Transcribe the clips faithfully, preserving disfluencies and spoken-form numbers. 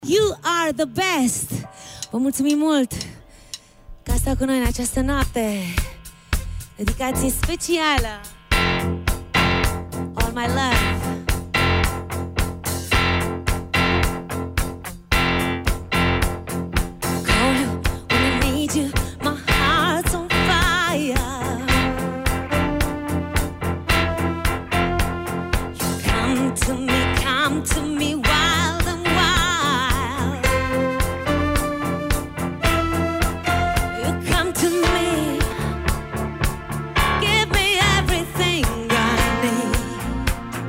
You are the best. Vă mulțumim mult că ați stat cu noi în această noapte. Dedicație specială. All my love. Call you when I need you. My heart's on fire. You come to me, come to me wild and wild. You come to me, give me everything I need.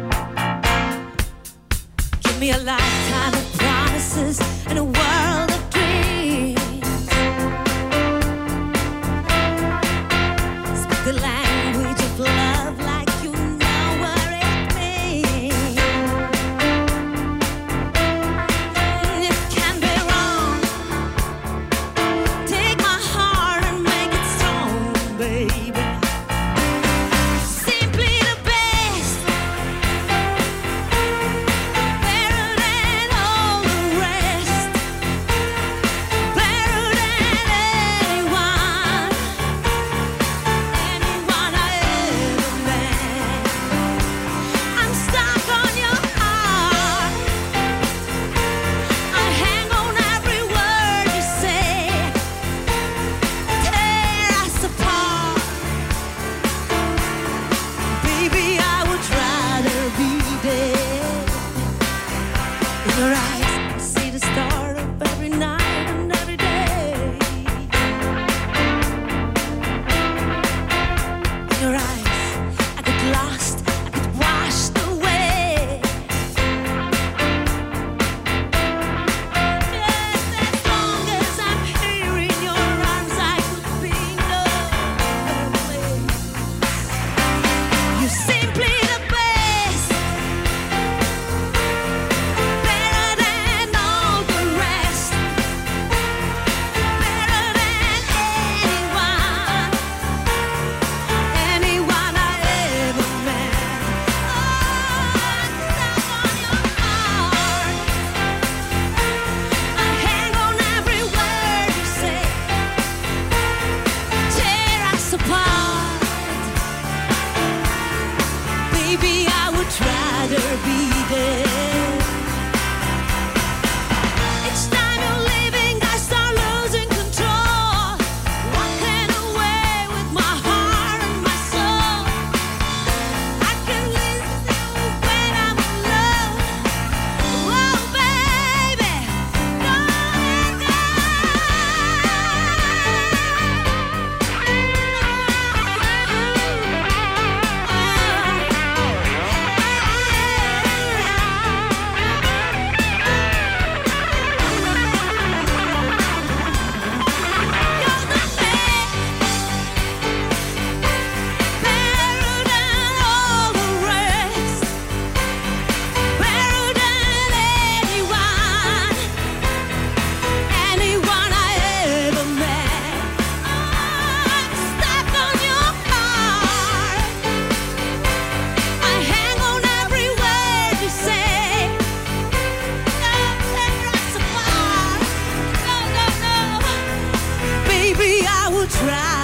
Give me a lifetime of promises and a world of dreams. Speak the language of love like you know what it means. It can be wrong. Take my heart and make it strong, baby. Simply the best, better than all the rest, better than anyone, anyone I ever met. I'm stuck on your heart. I hang on every word you say. Tear us apart. Baby, I would rather be dead. In your eyes, I see the start of every night and every day. In your eyes, I get lost, I get washed away. Just as long as I'm here in your arms, I could be no place. You're simply the best, better than all the rest, better than anyone, anyone I ever met. Oh, I'm stuck on your heart. I hang on every word you say. Tear us apart. Baby, I would rather be dead. Each time you're leaving, I start losing control. Walking away with my heart and my soul. I can lose you when I'm in love. Oh, baby, don't let go. You're the best, better than all the rest, better than anyone, anyone I ever met. I'm stuck on your heart. I hang on every word you say. Don't tear us apart. No, no, no. Baby, I would try